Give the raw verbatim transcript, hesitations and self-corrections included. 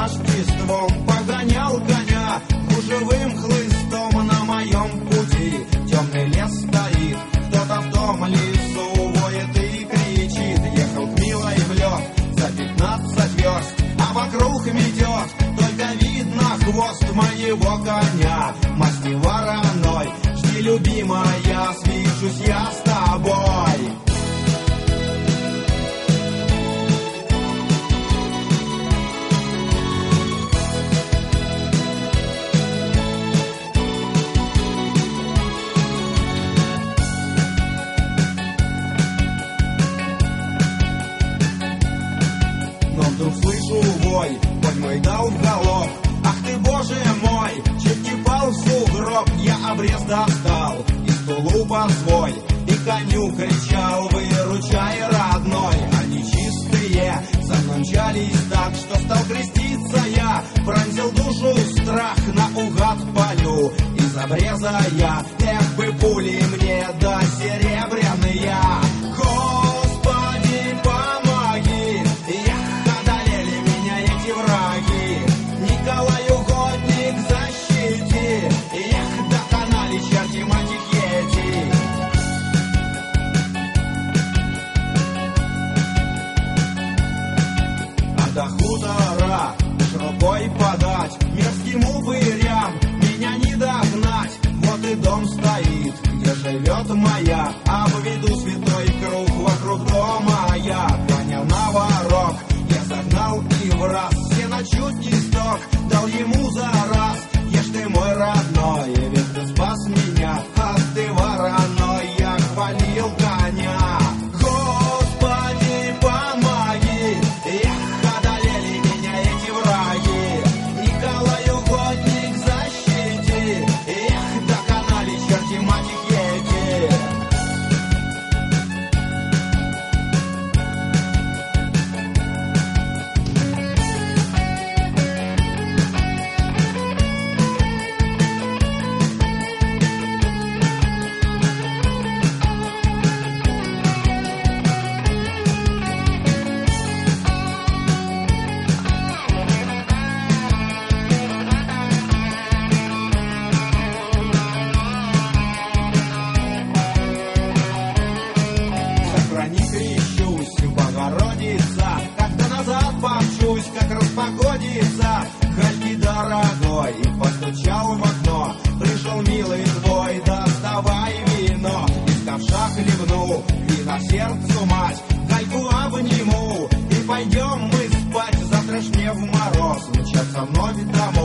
Рождеством погонял коня гужевым хлыстом на моем пути. Темный лес стоит, кто-то в том лесу воет и кричит. Ехал к милой в лед за пятнадцать верст, а вокруг метет, только видно хвост моего коня. Масти вороной, жди, любимая, свижусь я с тобой. Слышу вой, конь мой дал в галоп. Ах ты, боже мой, чуть не пал в сугроб. Я обрез достал из тулупа свой и коню кричал: выручай, родной. Они чистые за мной мчались так, что стал креститься я. Пронзил душу страх, наугад полю из обреза я. Эх бы пули мне да серебряные. Господи, помоги, я Николай угодник, защити, эх, доконали черти матикети. А до хутора уж рукой подать мерзким упырям меня не догнать. Вот и дом стоит, где живет моя, а в виду святой круг вокруг дома я. Понял на ворог, я загнал и в раз сено чуть не сток, дал ему за раз. Ешь ты, мой родной, ведь ты спас меня, а ты вороной, я хвалил коня. Господи, помоги, эх, одолели меня эти враги. Николай угодник, защити, эх, доконали черти матикети. Как распогодится, хальки дорогой, и постучал в окно. Пришел милый твой, доставай вино. Из ковша хлебну, вина сердцу мать, хальку обниму, и пойдем мы спать. Завтра ж мне в мороз мчаться вновь домой.